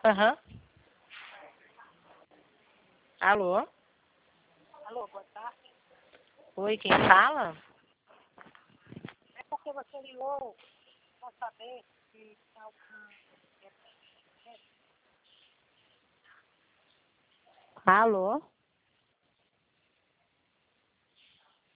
Aham. Alô? Alô, boa tarde. Oi, quem fala? É porque você ligou para saber se tem algum... Alô?